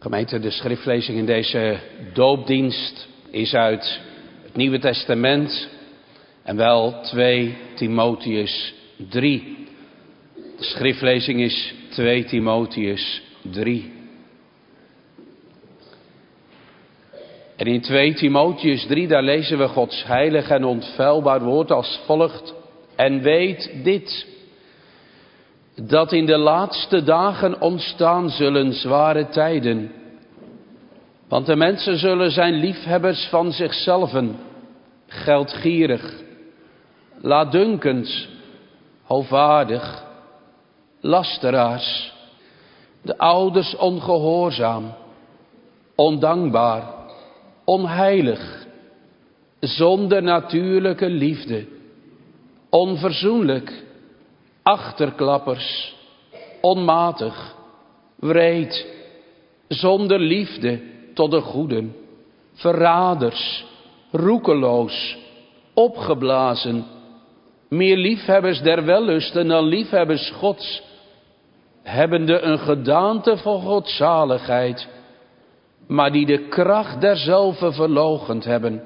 Gemeente, de schriftlezing in deze doopdienst is uit het Nieuwe Testament en wel 2 Timotheus 3. De schriftlezing is 2 Timotheus 3. En in 2 Timotheus 3, daar lezen we Gods heilig en onfeilbaar woord als volgt. En weet dit, dat in de laatste dagen ontstaan zullen zware tijden. Want de mensen zullen zijn liefhebbers van zichzelven, geldgierig, laatdunkend, hoogvaardig, lasteraars, de ouders ongehoorzaam, ondankbaar, onheilig, zonder natuurlijke liefde, onverzoenlijk, achterklappers, onmatig, wreed, zonder liefde tot de goeden, verraders, roekeloos, opgeblazen, meer liefhebbers der wellusten dan liefhebbers Gods, hebbende een gedaante van godzaligheid, maar die de kracht derzelve verloochend hebben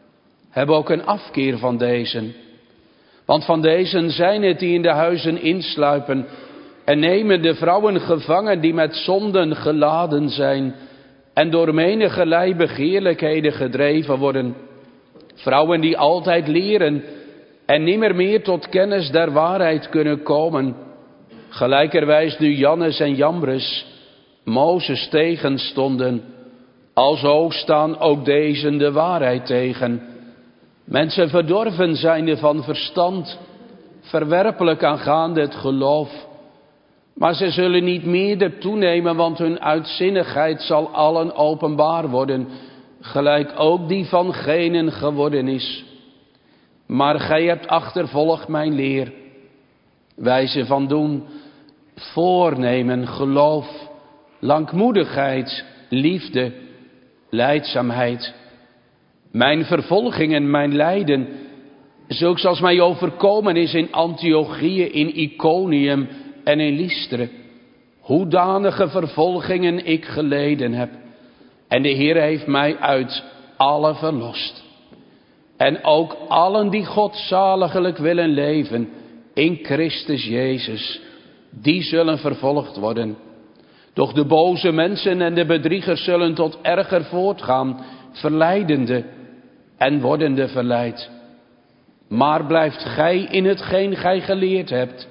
ook een afkeer van dezen. Want van dezen zijn het die in de huizen insluipen en nemen de vrouwen gevangen die met zonden geladen zijn en door menigerlei begeerlijkheden gedreven worden. Vrouwen die altijd leren en nimmer meer tot kennis der waarheid kunnen komen. Gelijkerwijs nu Jannes en Jambres Mozes tegenstonden, alzo staan ook dezen de waarheid tegen. Mensen verdorven zijnde van verstand, verwerpelijk aangaande het geloof. Maar ze zullen niet meerder toenemen, want hun uitzinnigheid zal allen openbaar worden, gelijk ook die van genen geworden is. Maar gij hebt achtervolgd mijn leer, wijze van doen, voornemen, geloof, langmoedigheid, liefde, lijdzaamheid. Mijn vervolgingen, mijn lijden, zulks als mij overkomen is in Antiochië, in Iconium en in Lystra. Hoedanige vervolgingen ik geleden heb. En de Heer heeft mij uit alle verlost. En ook allen die godzaliglijk willen leven in Christus Jezus, die zullen vervolgd worden. Doch de boze mensen en de bedriegers zullen tot erger voortgaan, verleidende en wordende verleid. Maar blijft gij in hetgeen gij geleerd hebt,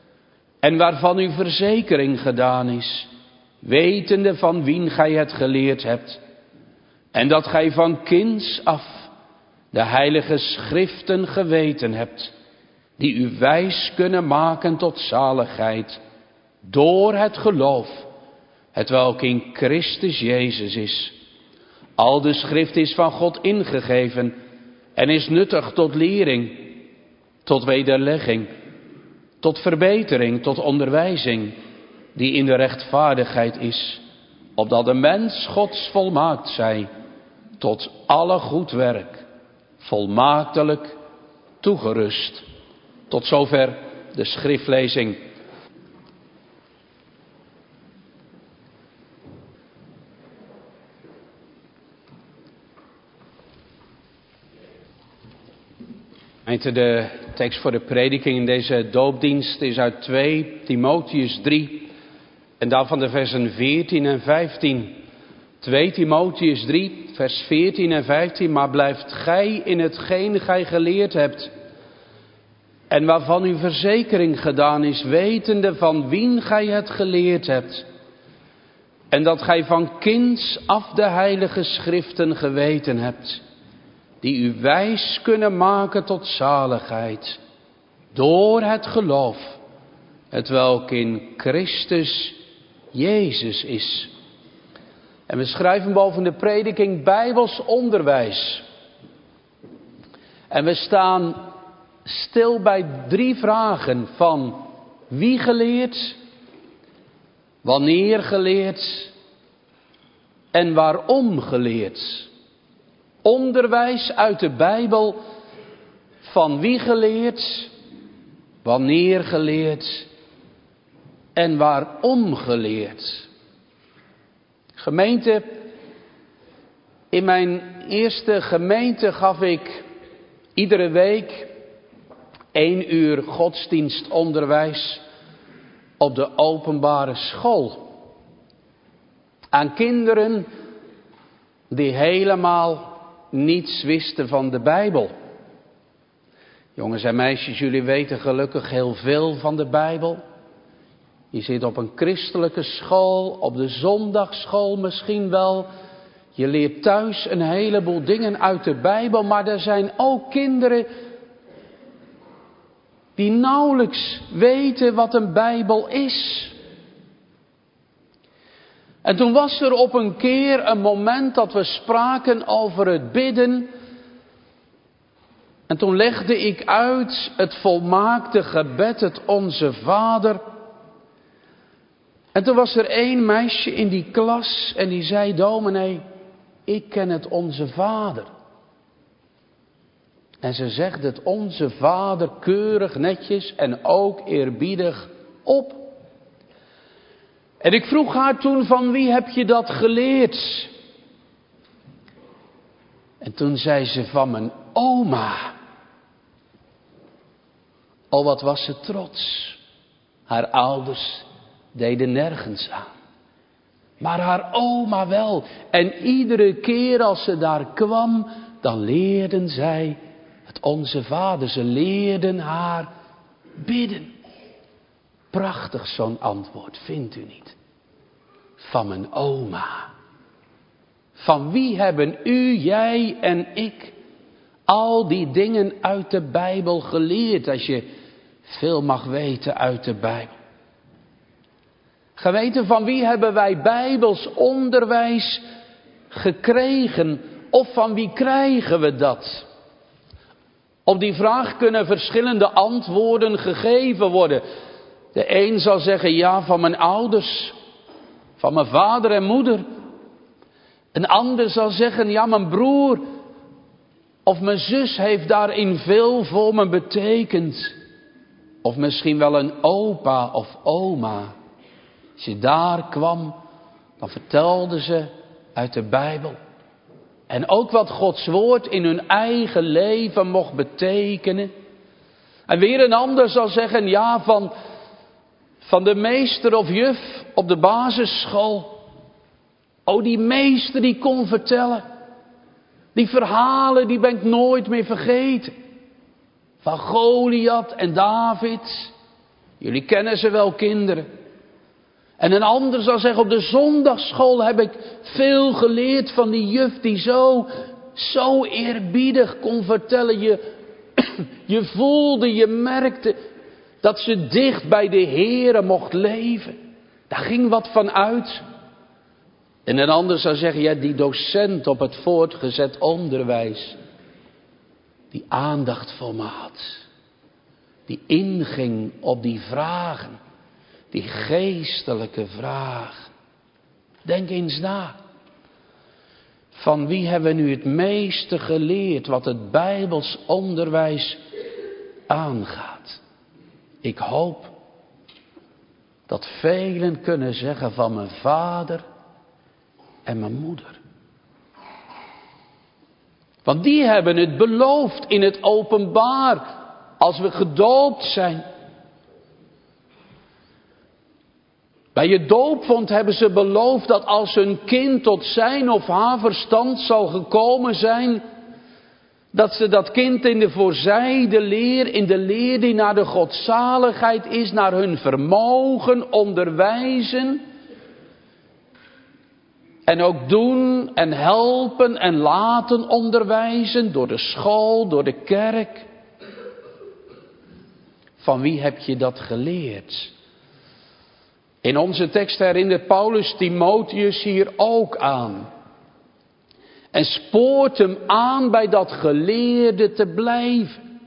en waarvan uw verzekering gedaan is, wetende van wien gij het geleerd hebt, en dat gij van kinds af de heilige schriften geweten hebt, die u wijs kunnen maken tot zaligheid, door het geloof, hetwelk in Christus Jezus is. Al de schrift is van God ingegeven en is nuttig tot lering, tot wederlegging, tot verbetering, tot onderwijzing, die in de rechtvaardigheid is, opdat de mens Gods volmaakt zij, tot alle goed werk, volmaaktelijk toegerust. Tot zover de schriftlezing. De tekst voor de prediking in deze doopdienst is uit 2 Timotheus 3 en daarvan de versen 14 en 15. 2 Timotheus 3 vers 14 en 15. Maar blijft gij in hetgeen gij geleerd hebt en waarvan uw verzekering gedaan is, wetende van wien gij het geleerd hebt, en dat gij van kinds af de heilige schriften geweten hebt, die u wijs kunnen maken tot zaligheid, door het geloof, hetwelk in Christus Jezus is. En we schrijven boven de prediking Bijbels onderwijs. En we staan stil bij 3 vragen van wie geleerd, wanneer geleerd en waarom geleerd. Onderwijs uit de Bijbel, van wie geleerd, wanneer geleerd en waarom geleerd. Gemeente, in mijn eerste gemeente gaf ik iedere week 1 uur godsdienstonderwijs op de openbare school. Aan kinderen die helemaal niets wisten van de Bijbel. Jongens en meisjes, jullie weten gelukkig heel veel van de Bijbel. Je zit op een christelijke school, op de zondagsschool misschien wel. Je leert thuis een heleboel dingen uit de Bijbel, maar er zijn ook kinderen die nauwelijks weten wat een Bijbel is. En toen was er op een keer een moment dat we spraken over het bidden. En toen legde ik uit het volmaakte gebed, het Onze Vader. En toen was er 1 meisje in die klas en die zei: dominee, ik ken het Onze Vader. En ze zegt het Onze Vader keurig netjes en ook eerbiedig op. En ik vroeg haar toen: van wie heb je dat geleerd? En toen zei ze: van mijn oma. Oh, wat was ze trots. Haar ouders deden nergens aan. Maar haar oma wel. En iedere keer als ze daar kwam, dan leerden zij het Onze Vader. Ze leerden haar bidden. Prachtig zo'n antwoord, vindt u niet? Van mijn oma. Van wie hebben u, jij en ik al die dingen uit de Bijbel geleerd, als je veel mag weten uit de Bijbel? Geweten, van wie hebben wij Bijbels onderwijs gekregen? Of van wie krijgen we dat? Op die vraag kunnen verschillende antwoorden gegeven worden. De een zal zeggen: ja, van mijn ouders, van mijn vader en moeder. Een ander zal zeggen: ja, mijn broer of mijn zus heeft daarin veel voor me betekend. Of misschien wel een opa of oma. Als je daar kwam, dan vertelden ze uit de Bijbel. En ook wat Gods woord in hun eigen leven mocht betekenen. En weer een ander zal zeggen: ja, van de meester of juf op de basisschool. Oh, die meester die kon vertellen. Die verhalen, die ben ik nooit meer vergeten. Van Goliath en David. Jullie kennen ze wel, kinderen. En een ander zal zeggen: op de zondagsschool heb ik veel geleerd van die juf die zo eerbiedig kon vertellen. Je voelde, je merkte dat ze dicht bij de Heere mocht leven. Daar ging wat van uit. En een ander zou zeggen: ja, die docent op het voortgezet onderwijs, die aandacht voor me had, die inging op die vragen, die geestelijke vragen. Denk eens na. Van wie hebben we nu het meeste geleerd wat het Bijbels onderwijs aangaat? Ik hoop dat velen kunnen zeggen: van mijn vader en mijn moeder. Want die hebben het beloofd in het openbaar als we gedoopt zijn. Bij je doopvond hebben ze beloofd dat als hun kind tot zijn of haar verstand zal gekomen zijn, dat ze dat kind in de voorzijde leer, in de leer die naar de godzaligheid is, naar hun vermogen onderwijzen. En ook doen en helpen en laten onderwijzen door de school, door de kerk. Van wie heb je dat geleerd? In onze tekst herinnert Paulus Timotheus hier ook aan. En spoort hem aan bij dat geleerde te blijven.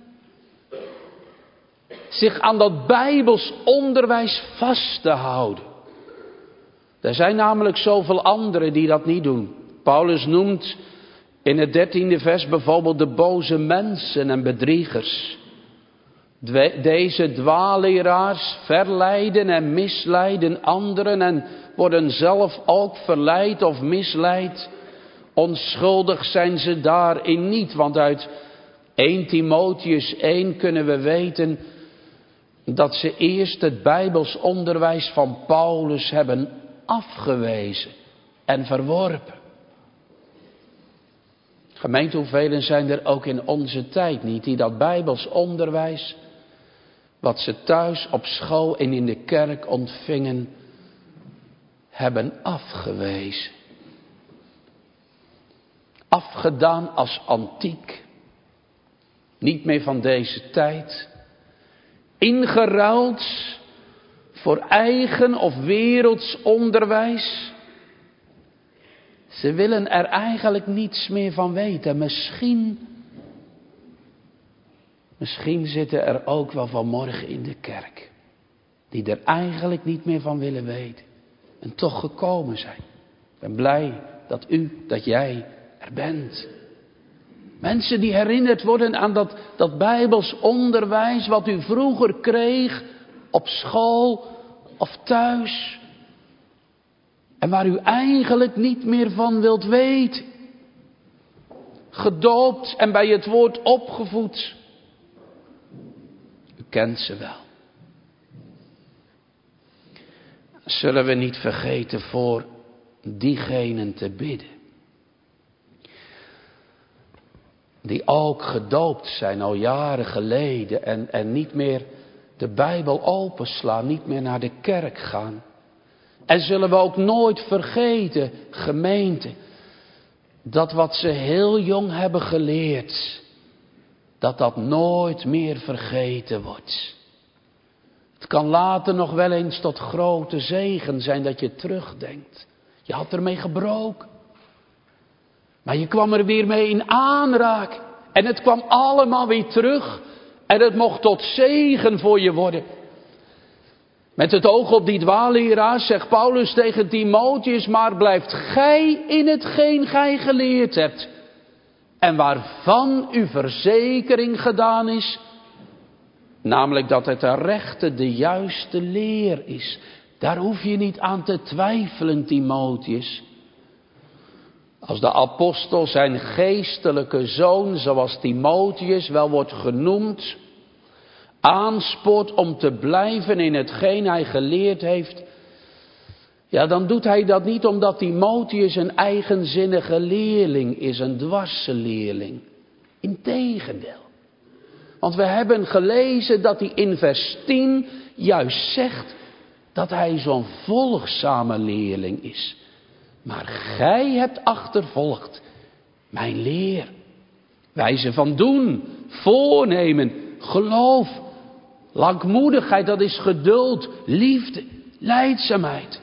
Zich aan dat Bijbels onderwijs vast te houden. Er zijn namelijk zoveel anderen die dat niet doen. Paulus noemt in het 13e vers bijvoorbeeld de boze mensen en bedriegers. Deze dwaalleraars verleiden en misleiden anderen en worden zelf ook verleid of misleid. Onschuldig zijn ze daarin niet, want uit 1 Timotheus 1 kunnen we weten dat ze eerst het Bijbels onderwijs van Paulus hebben afgewezen en verworpen. Gemeente, hoeveel zijn er ook in onze tijd niet die dat Bijbels onderwijs, wat ze thuis op school en in de kerk ontvingen, hebben afgewezen. Afgedaan als antiek. Niet meer van deze tijd. Ingeruild voor eigen of werelds onderwijs. Ze willen er eigenlijk niets meer van weten. Misschien zitten er ook wel vanmorgen in de kerk die er eigenlijk niet meer van willen weten. En toch gekomen zijn. Ik ben blij dat jij er bent. Mensen die herinnerd worden aan dat Bijbels onderwijs wat u vroeger kreeg op school of thuis. En waar u eigenlijk niet meer van wilt weten. Gedoopt en bij het woord opgevoed. U kent ze wel. Zullen we niet vergeten voor diegenen te bidden. Die ook gedoopt zijn al jaren geleden en niet meer de Bijbel openslaan, niet meer naar de kerk gaan. En zullen we ook nooit vergeten, gemeente, dat wat ze heel jong hebben geleerd, dat nooit meer vergeten wordt. Het kan later nog wel eens tot grote zegen zijn dat je terugdenkt. Je had ermee gebroken. Maar je kwam er weer mee in aanraking. En het kwam allemaal weer terug. En het mocht tot zegen voor je worden. Met het oog op die dwaalleraars zegt Paulus tegen Timotheus: maar blijft gij in hetgeen gij geleerd hebt. En waarvan uw verzekering gedaan is. Namelijk dat het de rechte, de juiste leer is. Daar hoef je niet aan te twijfelen, Timotheus. Als de apostel zijn geestelijke zoon, zoals Timotheus wel wordt genoemd, aanspoort om te blijven in hetgeen hij geleerd heeft, ja, dan doet hij dat niet omdat Timotheus een eigenzinnige leerling is, een dwarsleerling. Integendeel. Want we hebben gelezen dat hij in vers 10 juist zegt dat hij zo'n volgzame leerling is. Maar gij hebt achtervolgd mijn leer. Wijze van doen, voornemen, geloof, langmoedigheid, dat is geduld, liefde, lijdzaamheid.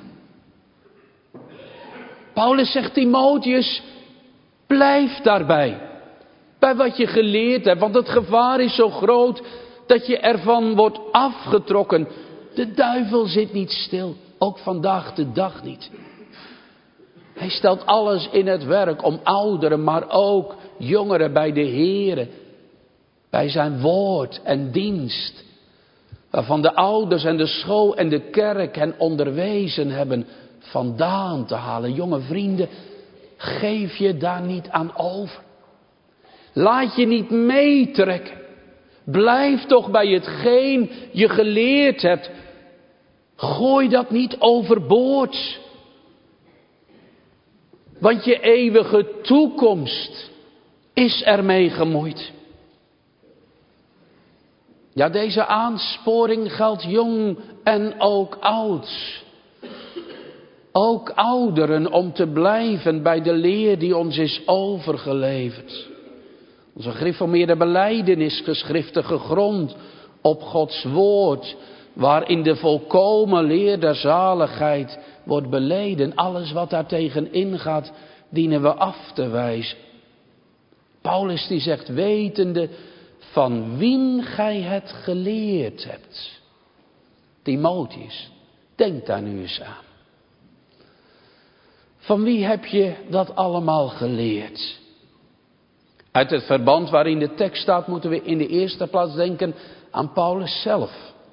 Paulus zegt Timotheus, blijf daarbij. Bij wat je geleerd hebt, want het gevaar is zo groot dat je ervan wordt afgetrokken. De duivel zit niet stil, ook vandaag de dag niet. Hij stelt alles in het werk om ouderen, maar ook jongeren bij de Here, bij zijn woord en dienst. Waarvan de ouders en de school en de kerk hen onderwezen hebben vandaan te halen. Jonge vrienden, geef je daar niet aan over. Laat je niet meetrekken. Blijf toch bij hetgeen je geleerd hebt. Gooi dat niet overboord. Want je eeuwige toekomst is ermee gemoeid. Ja, deze aansporing geldt jong en ook oud. Ook ouderen om te blijven bij de leer die ons is overgeleverd. Onze gereformeerde belijdenisgeschriften gegrond op Gods woord, waarin de volkomen leer der zaligheid wordt beleden. Alles wat daar tegen ingaat, dienen we af te wijzen. Paulus die zegt, wetende van wien gij het geleerd hebt. Timotheus, denk daar nu eens aan. Van wie heb je dat allemaal geleerd? Uit het verband waarin de tekst staat moeten we in de eerste plaats denken aan Paulus zelf.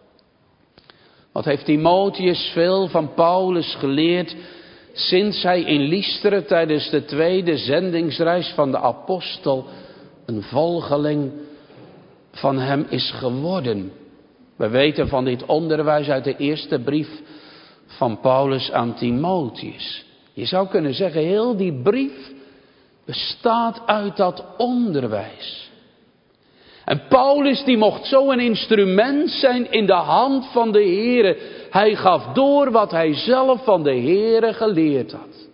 Wat heeft Timotheus veel van Paulus geleerd sinds hij in Lystra tijdens de tweede zendingsreis van de apostel een volgeling van hem is geworden. We weten van dit onderwijs uit de eerste brief van Paulus aan Timotheus. Je zou kunnen zeggen, heel die brief bestaat uit dat onderwijs. En Paulus die mocht zo een instrument zijn in de hand van de Heere. Hij gaf door wat hij zelf van de Heere geleerd had.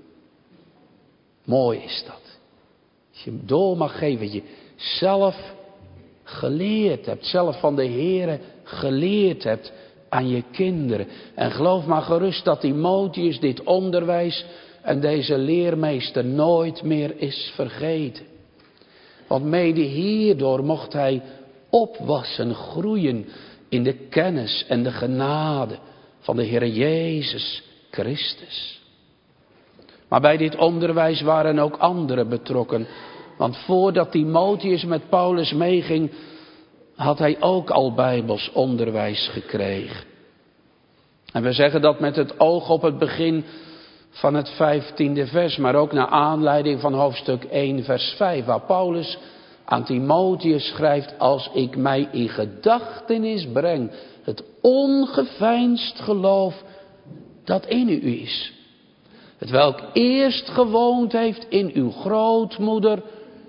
Mooi is dat. Als je hem door mag geven wat je zelf geleerd hebt. Zelf van de Heere geleerd hebt aan je kinderen. En geloof maar gerust dat Timotheus dit onderwijs en deze leermeester nooit meer is vergeten. Want mede hierdoor mocht hij opwassen, groeien in de kennis en de genade van de Heer Jezus Christus. Maar bij dit onderwijs waren ook anderen betrokken. Want voordat Timotheus met Paulus meeging, had hij ook al Bijbels onderwijs gekregen. En we zeggen dat met het oog op het begin van het 15e vers, maar ook naar aanleiding van hoofdstuk 1 vers 5, waar Paulus aan Timotheus schrijft: als ik mij in gedachtenis breng, het ongeveinsd geloof dat in u is, het welk eerst gewoond heeft in uw grootmoeder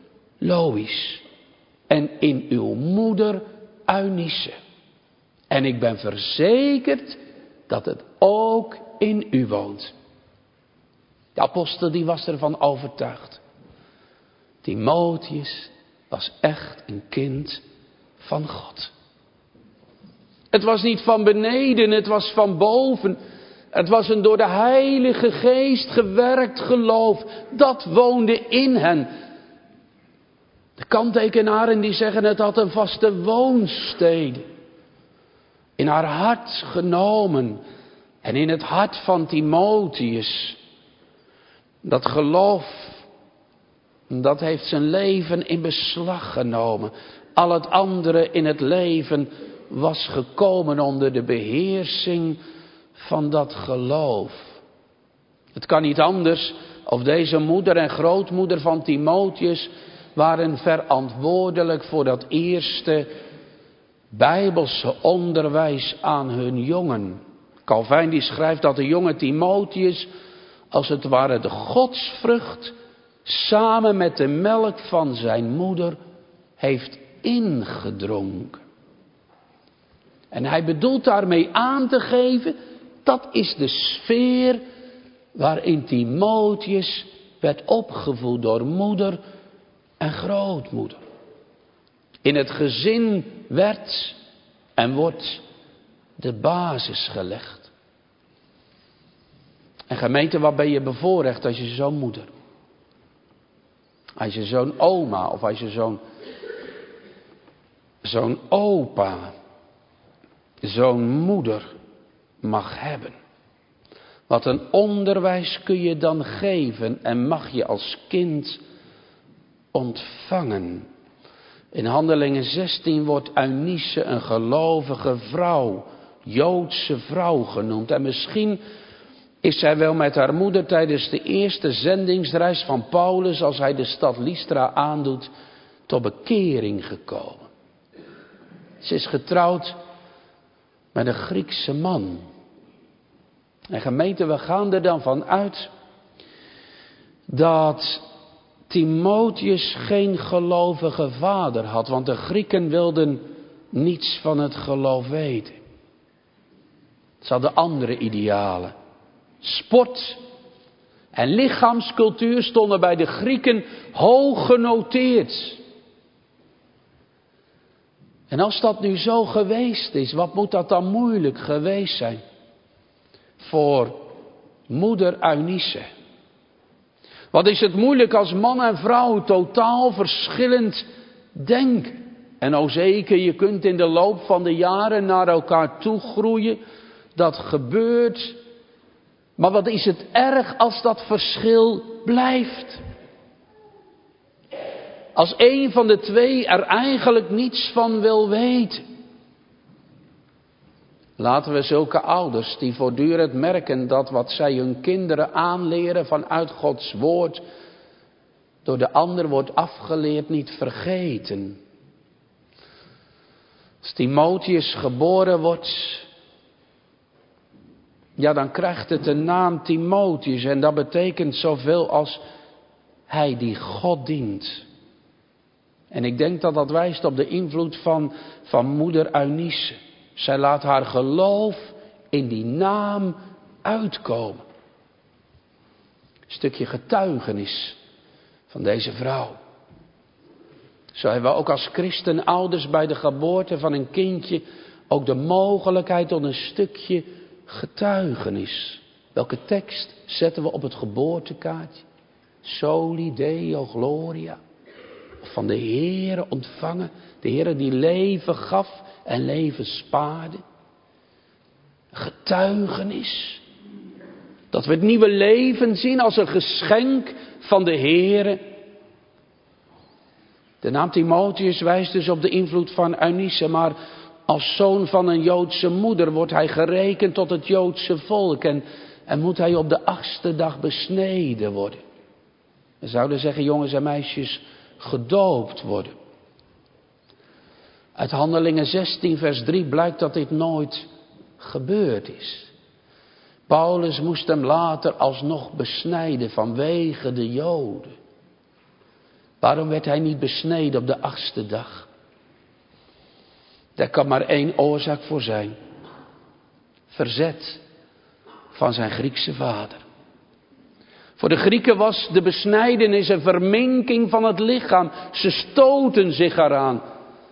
Lois en in uw moeder Eunice. En ik ben verzekerd dat het ook in u woont. De apostel die was ervan overtuigd. Timotheus was echt een kind van God. Het was niet van beneden, het was van boven. Het was een door de Heilige Geest gewerkt geloof. Dat woonde in hen. De kanttekenaren die zeggen het had een vaste woonstede. In haar hart genomen. En in het hart van Timotheus. Dat geloof, dat heeft zijn leven in beslag genomen. Al het andere in het leven was gekomen onder de beheersing van dat geloof. Het kan niet anders of deze moeder en grootmoeder van Timotheus waren verantwoordelijk voor dat eerste Bijbelse onderwijs aan hun jongen. Calvijn die schrijft dat de jonge Timotheus als het ware de godsvrucht samen met de melk van zijn moeder heeft ingedronken. En hij bedoelt daarmee aan te geven, dat is de sfeer waarin Timotheus werd opgevoed door moeder en grootmoeder. In het gezin werd en wordt de basis gelegd. En gemeente, wat ben je bevoorrecht als je zo'n moeder, als je zo'n oma of als je zo'n opa, zo'n moeder mag hebben. Wat een onderwijs kun je dan geven en mag je als kind ontvangen. In Handelingen 16 wordt Eunice een gelovige vrouw, Joodse vrouw genoemd. En misschien is zij wel met haar moeder tijdens de eerste zendingsreis van Paulus, als hij de stad Lystra aandoet, tot bekering gekomen. Ze is getrouwd met een Griekse man. En gemeente, we gaan er dan van uit dat Timotheus geen gelovige vader had. Want de Grieken wilden niets van het geloof weten. Ze hadden andere idealen. Sport en lichaamscultuur stonden bij de Grieken hoog genoteerd. En als dat nu zo geweest is, wat moet dat dan moeilijk geweest zijn voor moeder Eunice? Wat is het moeilijk als man en vrouw totaal verschillend denken. En o zeker, je kunt in de loop van de jaren naar elkaar toe groeien. Dat gebeurt. Maar wat is het erg als dat verschil blijft? Als een van de twee er eigenlijk niets van wil weten. Laten we zulke ouders die voortdurend merken dat wat zij hun kinderen aanleren vanuit Gods woord door de ander wordt afgeleerd, niet vergeten. Als Timotheus geboren wordt, ja, dan krijgt het de naam Timotheus en dat betekent zoveel als hij die God dient. En ik denk dat dat wijst op de invloed van moeder Eunice. Zij laat haar geloof in die naam uitkomen. Een stukje getuigenis van deze vrouw. Zo hebben we ook als christenouders bij de geboorte van een kindje ook de mogelijkheid tot een stukje getuigenis. Welke tekst zetten we op het geboortekaartje? Soli Deo Gloria. Van de Heere ontvangen. De Heere die leven gaf en leven spaarde. Getuigenis. Dat we het nieuwe leven zien als een geschenk van de Heere. De naam Timotheus wijst dus op de invloed van Eunice, maar als zoon van een Joodse moeder wordt hij gerekend tot het Joodse volk en moet hij op de 8e dag besneden worden. We zouden zeggen, jongens en meisjes, gedoopt worden. Uit Handelingen 16 vers 3 blijkt dat dit nooit gebeurd is. Paulus moest hem later alsnog besnijden vanwege de Joden. Waarom werd hij niet besneden op de 8e dag? Daar kan maar één oorzaak voor zijn. Verzet van zijn Griekse vader. Voor de Grieken was de besnijdenis een verminking van het lichaam. Ze stoten zich eraan.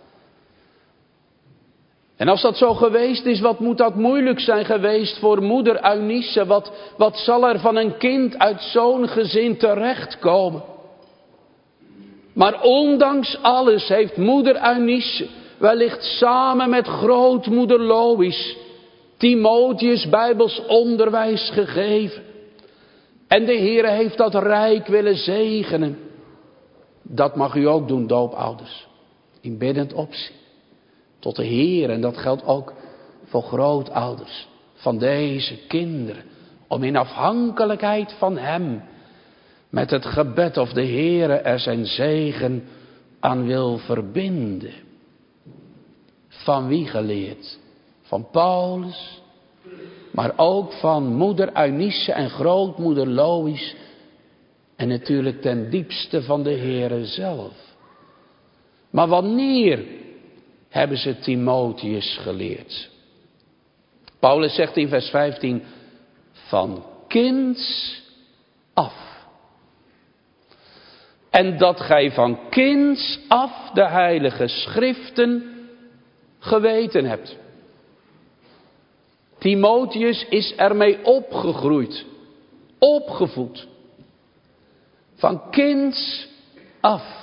En als dat zo geweest is, wat moet dat moeilijk zijn geweest voor moeder Eunice? Wat zal er van een kind uit zo'n gezin terechtkomen? Maar ondanks alles heeft moeder Eunice, wellicht samen met grootmoeder Lois, Timotheus Bijbels onderwijs gegeven. En de Heere heeft dat rijk willen zegenen. Dat mag u ook doen, doopouders. In biddend opzien. Tot de Heer, en dat geldt ook voor grootouders van deze kinderen. Om in afhankelijkheid van Hem, met het gebed of de Heere er zijn zegen aan wil verbinden. Van wie geleerd? Van Paulus, maar ook van moeder Eunice en grootmoeder Lois. En natuurlijk ten diepste van de Heere zelf. Maar wanneer hebben ze Timotheus geleerd? Paulus zegt in vers 15, van kinds af. En dat gij van kinds af de heilige schriften geweten hebt. Timotheus is ermee opgegroeid, opgevoed. Van kinds af.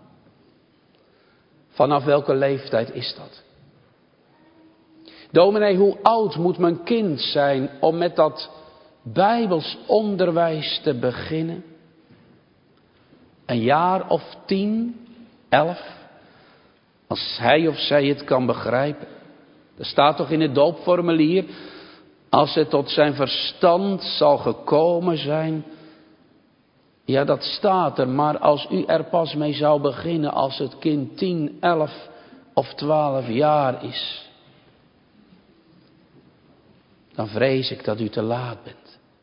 Vanaf welke leeftijd is dat? Dominee, hoe oud moet mijn kind zijn om met dat Bijbels onderwijs te beginnen? Een jaar of 10, 11, als hij of zij het kan begrijpen. Er staat toch in het doopformulier, als het tot zijn verstand zal gekomen zijn. Ja, dat staat er, maar als u er pas mee zou beginnen als het kind 10, 11 of 12 jaar is, dan vrees ik dat u te laat bent.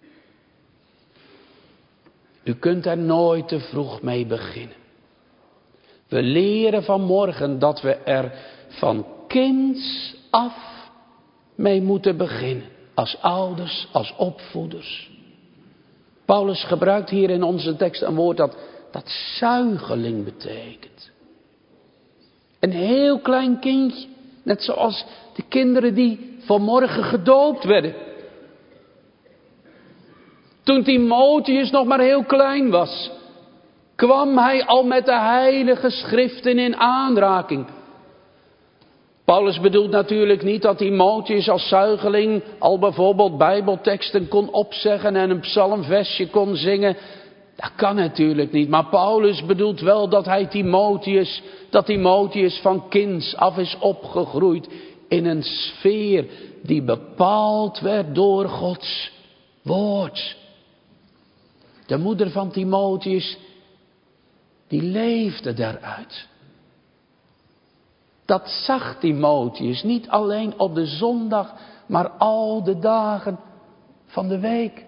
U kunt er nooit te vroeg mee beginnen. We leren vanmorgen dat we er van kinds af mee moeten beginnen. Als ouders, als opvoeders. Paulus gebruikt hier in onze tekst een woord dat zuigeling betekent. Een heel klein kindje, net zoals de kinderen die vanmorgen gedoopt werden. Toen Timotheus nog maar heel klein was, kwam hij al met de heilige schriften in aanraking. Paulus bedoelt natuurlijk niet dat Timotheus als zuigeling al bijvoorbeeld bijbelteksten kon opzeggen en een psalmversje kon zingen. Dat kan natuurlijk niet, maar Paulus bedoelt wel dat Timotheus van kinds af is opgegroeid in een sfeer die bepaald werd door Gods woord. De moeder van Timotheus, die leefde daaruit. Dat zag Timotheus niet alleen op de zondag, maar al de dagen van de week.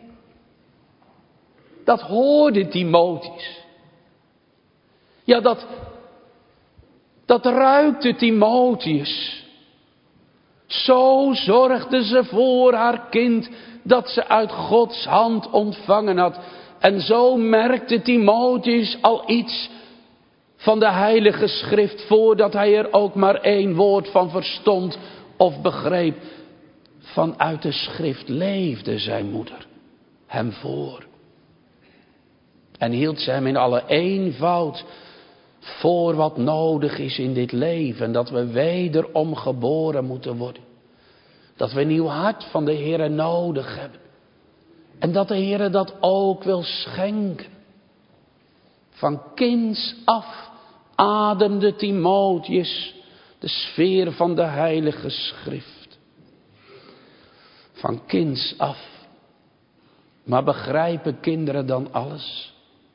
Dat hoorde Timotheus. Ja, dat ruikte Timotheus. Zo zorgde ze voor haar kind dat ze uit Gods hand ontvangen had. En zo merkte Timotheus al iets van de Heilige Schrift voordat hij er ook maar één woord van verstond of begreep. Vanuit de Schrift leefde zijn moeder hem voor. En hield ze hem in alle eenvoud voor wat nodig is in dit leven. Dat we wederom geboren moeten worden. Dat we een nieuw hart van de Heere nodig hebben. En dat de Heere dat ook wil schenken. Van kinds af ademde Timotheus de sfeer van de Heilige Schrift. Van kinds af. Maar begrijpen kinderen dan alles?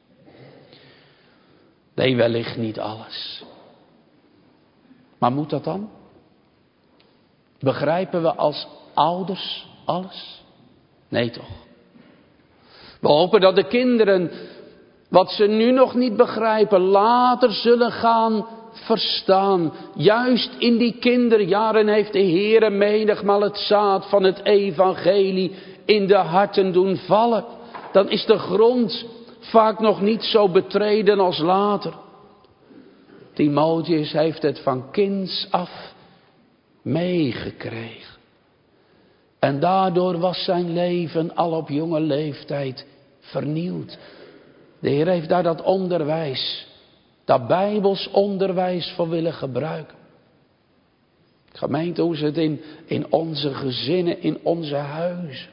Nee, wellicht niet alles. Maar moet dat dan? Begrijpen we als ouders alles? Nee toch. We hopen dat de kinderen wat ze nu nog niet begrijpen later zullen gaan verstaan. Juist in die kinderjaren heeft de Heere menigmaal het zaad van het evangelie in de harten doen vallen. Dan is de grond vaak nog niet zo betreden als later. Timotheus heeft het van kinds af meegekregen. En daardoor was zijn leven al op jonge leeftijd vernieuwd. De Heer heeft daar dat onderwijs, dat Bijbels onderwijs voor willen gebruiken. Gemeente, hoe is het in onze gezinnen, in onze huizen?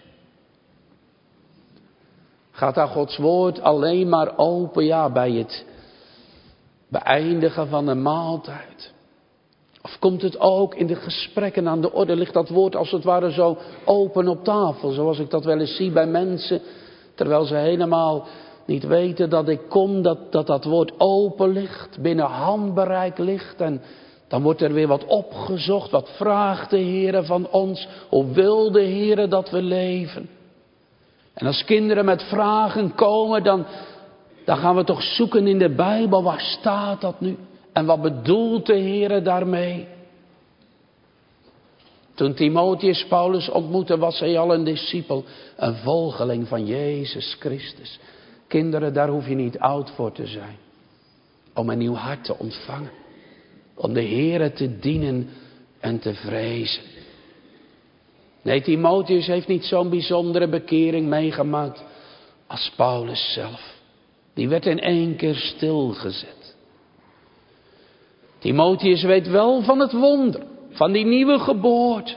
Gaat daar Gods woord alleen maar open, bij het beëindigen van een maaltijd? Of komt het ook in de gesprekken aan de orde? Ligt dat woord als het ware zo open op tafel, zoals ik dat wel eens zie bij mensen, terwijl ze helemaal niet weten dat ik kom, dat woord open ligt, binnen handbereik ligt. En dan wordt er weer wat opgezocht. Wat vraagt de Heere van ons? Hoe wil de Heere dat we leven? En als kinderen met vragen komen, dan gaan we toch zoeken in de Bijbel. Waar staat dat nu? En wat bedoelt de Heere daarmee? Toen Timotheus Paulus ontmoette, was hij al een discipel, een volgeling van Jezus Christus. Kinderen, daar hoef je niet oud voor te zijn. Om een nieuw hart te ontvangen. Om de Heere te dienen en te vrezen. Nee, Timotheus heeft niet zo'n bijzondere bekering meegemaakt als Paulus zelf. Die werd in één keer stilgezet. Timotheus weet wel van het wonder, van die nieuwe geboorte.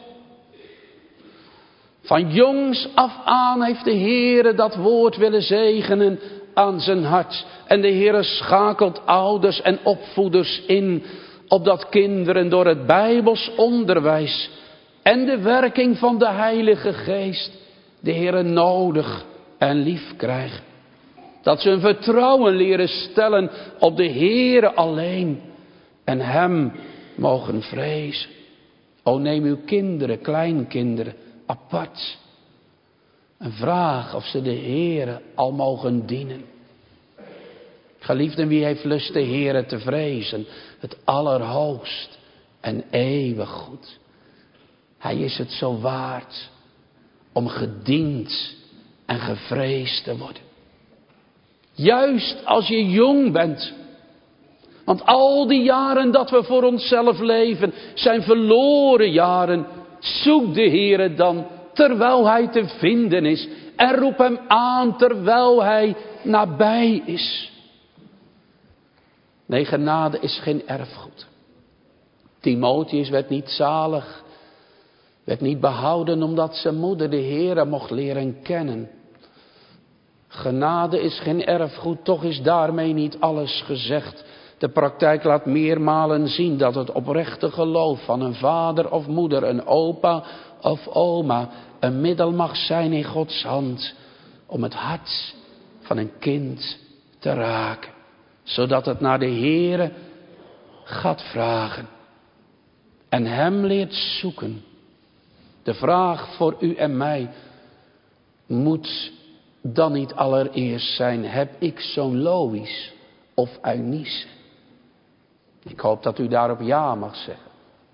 Van jongs af aan heeft de Heere dat woord willen zegenen aan zijn hart. En de Heere schakelt ouders en opvoeders in, opdat kinderen door het Bijbels onderwijs en de werking van de Heilige Geest de Heere nodig en lief krijgen. Dat ze hun vertrouwen leren stellen op de Heere alleen en Hem mogen vrezen. O, neem uw kinderen, kleinkinderen, apart. En vraag of ze de Heere al mogen dienen. Geliefden, wie heeft lust de Heere te vrezen? Het allerhoogst en eeuwig goed. Hij is het zo waard om gediend en gevreesd te worden. Juist als je jong bent. Want al die jaren dat we voor onszelf leven zijn verloren jaren. Zoek de Heere dan terwijl Hij te vinden is. En roep Hem aan terwijl Hij nabij is. Nee, genade is geen erfgoed. Timotheus werd niet zalig. Werd niet behouden omdat zijn moeder de Heere mocht leren kennen. Genade is geen erfgoed, toch is daarmee niet alles gezegd. De praktijk laat meermalen zien dat het oprechte geloof van een vader of moeder, een opa of oma een middel mag zijn in Gods hand om het hart van een kind te raken. Zodat het naar de Heere gaat vragen en hem leert zoeken. De vraag voor u en mij moet dan niet allereerst zijn: heb ik zo'n Lois of Eunice? Ik hoop dat u daarop ja mag zeggen.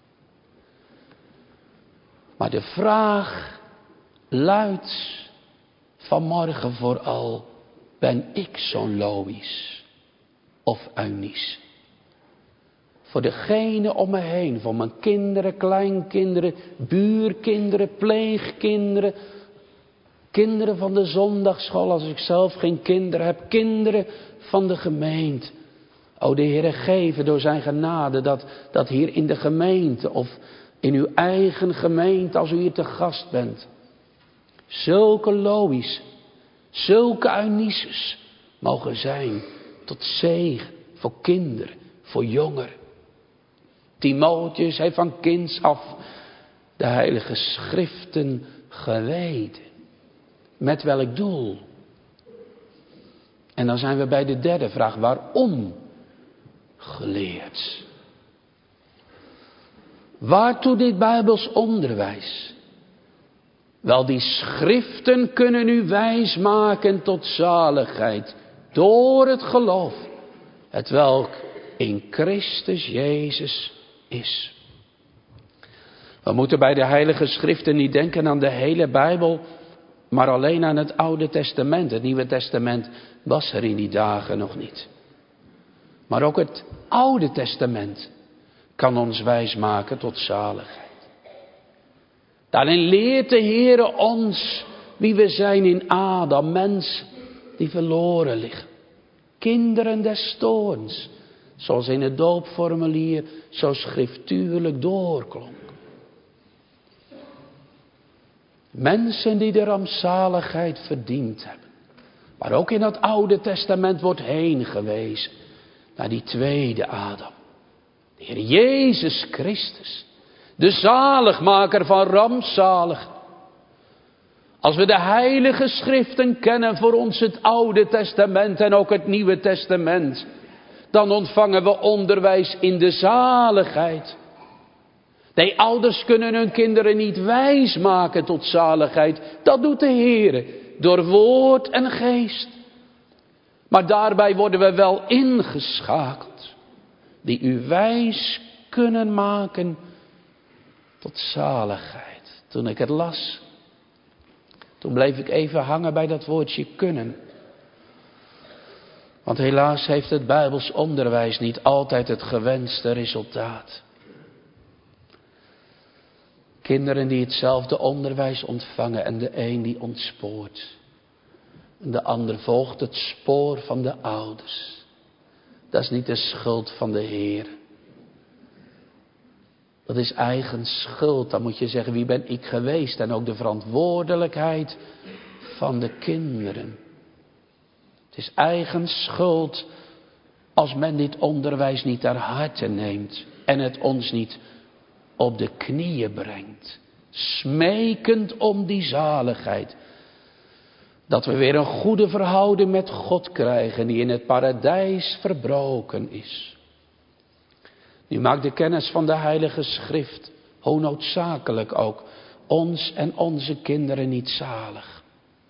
Maar de vraag luidt vanmorgen vooral: ben ik zo'n Lois of Eunice? Voor degene om me heen, voor mijn kinderen, kleinkinderen, buurkinderen, pleegkinderen, kinderen van de zondagsschool als ik zelf geen kinderen heb, kinderen van de gemeente. O de Heere, geven door zijn genade dat hier in de gemeente of in uw eigen gemeente als u hier te gast bent, zulke Lois, zulke Eunices mogen zijn tot zegen voor kinderen, voor jongeren. Timotheus heeft van kinds af de heilige schriften geweten. Met welk doel? En dan zijn we bij de derde vraag: waarom geleerd? Waartoe dit Bijbels onderwijs? Wel, die schriften kunnen u wijs maken tot zaligheid door het geloof, hetwelk in Christus Jezus is. We moeten bij de heilige schriften niet denken aan de hele Bijbel, maar alleen aan het Oude Testament. Het Nieuwe Testament was er in die dagen nog niet. Maar ook het Oude Testament kan ons wijsmaken tot zaligheid. Daarin leert de Heere ons wie we zijn in Adam, mensen die verloren liggen. Kinderen des toorns, zoals in het doopformulier zo schriftuurlijk doorklonk. Mensen die de rampzaligheid verdiend hebben. Maar ook in het Oude Testament wordt heen gewezen naar die tweede Adam. De Heer Jezus Christus, de zaligmaker van rampzalig. Als we de heilige schriften kennen voor ons het Oude Testament en ook het Nieuwe Testament, dan ontvangen we onderwijs in de zaligheid. Nee, ouders kunnen hun kinderen niet wijs maken tot zaligheid. Dat doet de Heer door woord en geest. Maar daarbij worden we wel ingeschakeld, die u wijs kunnen maken tot zaligheid. Toen ik het las, toen bleef ik even hangen bij dat woordje kunnen. Want helaas heeft het Bijbels onderwijs niet altijd het gewenste resultaat. Kinderen die hetzelfde onderwijs ontvangen en de een die ontspoort. En de ander volgt het spoor van de ouders. Dat is niet de schuld van de Heer. Dat is eigen schuld. Dan moet je zeggen, wie ben ik geweest? En ook de verantwoordelijkheid van de kinderen. Het is eigen schuld als men dit onderwijs niet ter harte neemt. En het ons niet op de knieën brengt. Smekend om die zaligheid. Dat we weer een goede verhouding met God krijgen die in het paradijs verbroken is. Nu maakt de kennis van de heilige schrift, hoe noodzakelijk ook, ons en onze kinderen niet zalig.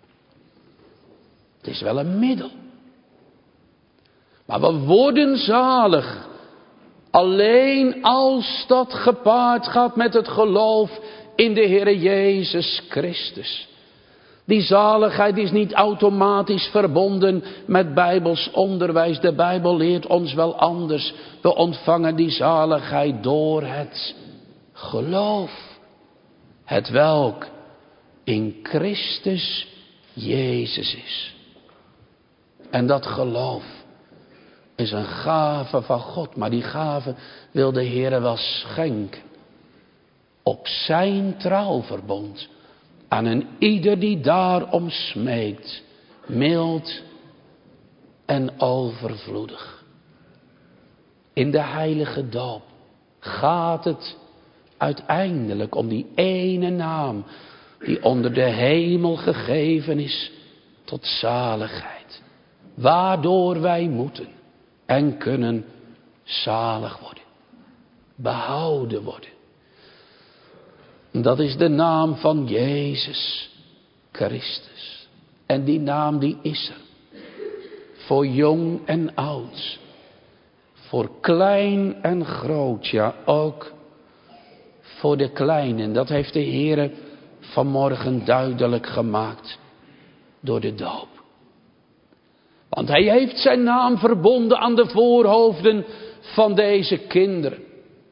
Het is wel een middel. Maar we worden zalig alleen als dat gepaard gaat met het geloof in de Heere Jezus Christus. Die zaligheid is niet automatisch verbonden met Bijbels onderwijs. De Bijbel leert ons wel anders. We ontvangen die zaligheid door het geloof. Het welk in Christus Jezus is. En dat geloof is een gave van God. Maar die gave wil de Heere wel schenken. Op zijn trouwverbond. Aan een ieder die daarom smeekt. Mild en overvloedig. In de heilige doop gaat het uiteindelijk om die ene naam die onder de hemel gegeven is tot zaligheid. Waardoor wij moeten en kunnen zalig worden. Behouden worden. Dat is de naam van Jezus Christus. En die naam die is er. Voor jong en oud. Voor klein en groot. Ja, ook voor de kleinen. Dat heeft de Heere vanmorgen duidelijk gemaakt. Door de doop. Want hij heeft zijn naam verbonden aan de voorhoofden van deze kinderen.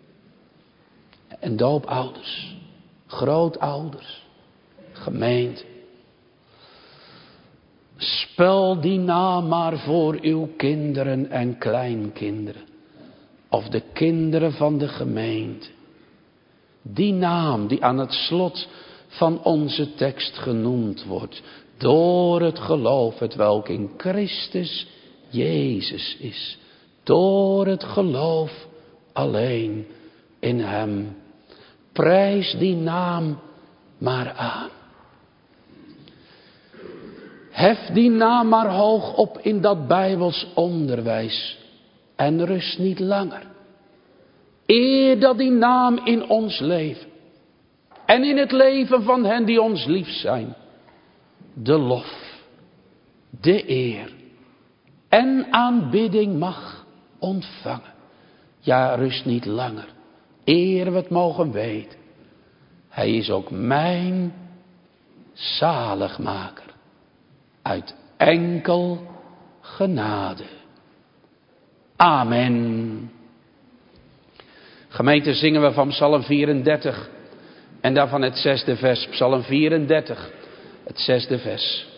En doopouders. Grootouders. Gemeente. Spel die naam maar voor uw kinderen en kleinkinderen. Of de kinderen van de gemeente. Die naam die aan het slot van onze tekst genoemd wordt. Door het geloof het welk in Christus Jezus is. Door het geloof alleen in hem. Prijs die naam maar aan. Hef die naam maar hoog op in dat Bijbels onderwijs. En rust niet langer. Eer dat die naam in ons leven. En in het leven van hen die ons lief zijn. De lof. De eer. En aanbidding mag ontvangen. Ja, rust niet langer. Eer we het mogen weten. Hij is ook mijn zaligmaker. Uit enkel genade. Amen. Gemeente, zingen we van Psalm 34. En daarvan het 6e vers. Psalm 34. Het 6e vers.